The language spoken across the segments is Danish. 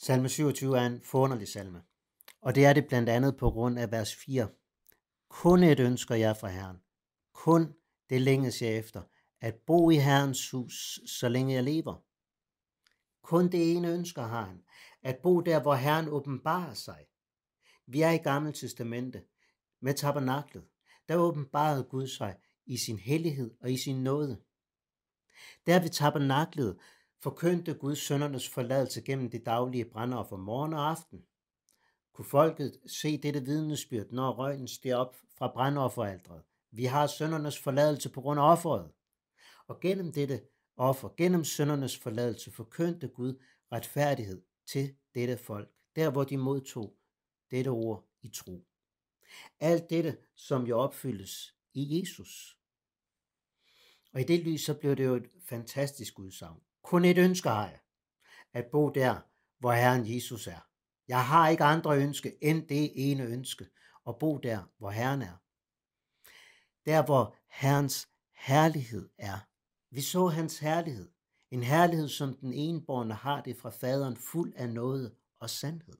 Salme 27 er en forunderlig salme, og det er det blandt andet på grund af vers 4. Kun et ønsker jeg fra Herren. Kun det længes jeg efter, at bo i Herrens hus, så længe jeg lever. Kun det ene ønsker har han, at bo der, hvor Herren åbenbarer sig. Vi er i Gamle Testamente med tabernaklet. Der åbenbarede Gud sig i sin hellighed og i sin nåde. Der ved tabernaklet forkyndte Gud søndernes forladelse gennem det daglige brandoffer morgen og aften. Kunne folket se dette vidnesbyrd, når røgen steg op fra brandofferalteret? Vi har søndernes forladelse på grund af offeret. Og gennem dette offer, gennem søndernes forladelse, forkyndte Gud retfærdighed til dette folk, der hvor de modtog dette ord i tro. Alt dette, som jo opfyldes i Jesus. Og i det lys, så blev det jo et fantastisk udsagn. Kun et ønske har jeg, at bo der, hvor Herren Jesus er. Jeg har ikke andre ønske end det ene ønske, at bo der, hvor Herren er. Der, hvor Herrens herlighed er. Vi så hans herlighed. En herlighed, som den enbårne har det fra faderen, fuld af nåde og sandhed.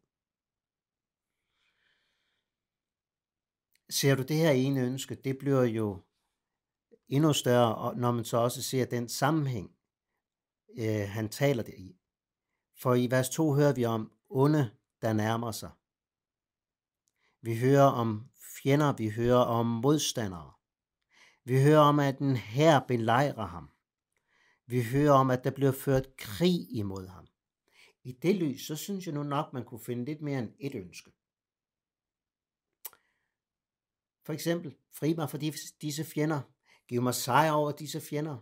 Ser du det her ene ønske, det bliver jo endnu større, når man så også ser den sammenhæng, han taler det i. For i vers 2 hører vi om onde, der nærmer sig. Vi hører om fjender, vi hører om modstandere. Vi hører om, at en hær belejrer ham. Vi hører om, at der bliver ført krig imod ham. I det lys, så synes jeg nu nok, man kunne finde lidt mere end et ønske. For eksempel, fri mig fra disse fjender. Giv mig sejr over disse fjender.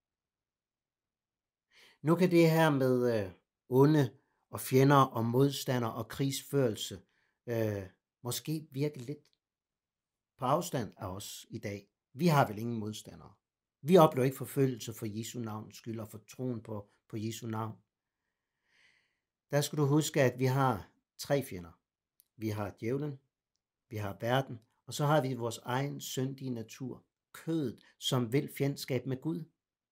Nu kan det her med onde og fjender og modstander og krigsførelse måske virke lidt på afstand af os i dag. Vi har vel ingen modstandere. Vi oplever ikke forfølgelse for Jesu navns skyld og for troen på Jesu navn. Der skal du huske, at vi har 3 fjender. Vi har djævlen, vi har verden, og så har vi vores egen syndige natur, kødet, som vil fjendskab med Gud.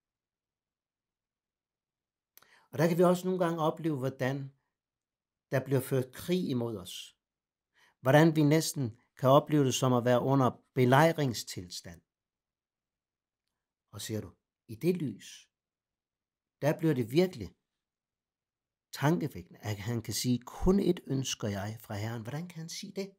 Og der kan vi også nogle gange opleve, hvordan der bliver ført krig imod os. Hvordan vi næsten kan opleve det som at være under belejringstilstand. Og ser du, i det lys, der bliver det virkelig tankevækkende, at han kan sige, kun et ønsker jeg fra Herren. Hvordan kan han sige det?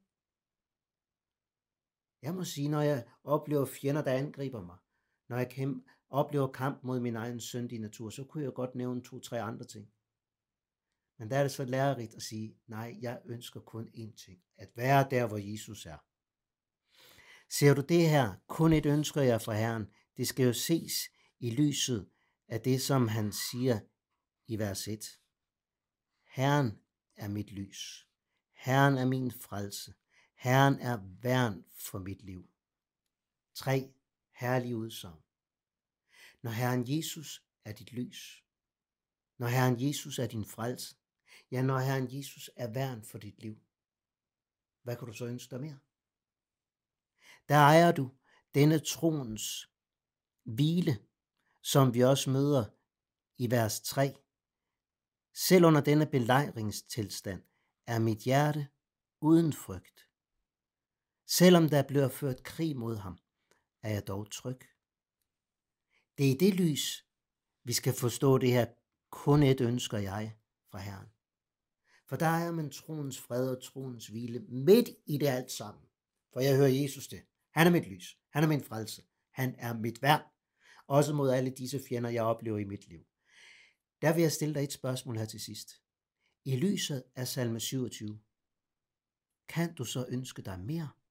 Jeg må sige, når jeg oplever fjender, der angriber mig, når jeg oplever kamp mod min egen syndige natur, så kunne jeg godt nævne 2-3 andre ting. Men der er det så lærerigt at sige, nej, jeg ønsker kun én ting, at være der, hvor Jesus er. Ser du det her, kun et ønsker jeg fra Herren, det skal jo ses i lyset af det, som han siger i vers 1. Herren er mit lys. Herren er min frelse. Herren er værn for mit liv. 3 herlige udsagn. Når Herren Jesus er dit lys, når Herren Jesus er din frelse, ja, når Herren Jesus er værn for dit liv, hvad kan du så ønske dig mere? Der ejer du denne troens hvile, som vi også møder i vers 3. Selv under denne belejringstilstand er mit hjerte uden frygt. Selvom der bliver ført krig mod ham, er jeg dog tryg. Det er i det lys, vi skal forstå det her, kun et ønsker jeg fra Herren. For der er man troens fred og troens hvile midt i det alt sammen. For jeg hører Jesus det. Han er mit lys. Han er min frelse. Han er mit værn. Også mod alle disse fjender, jeg oplever i mit liv. Der vil jeg stille dig et spørgsmål her til sidst. I lyset af salme 27, kan du så ønske dig mere?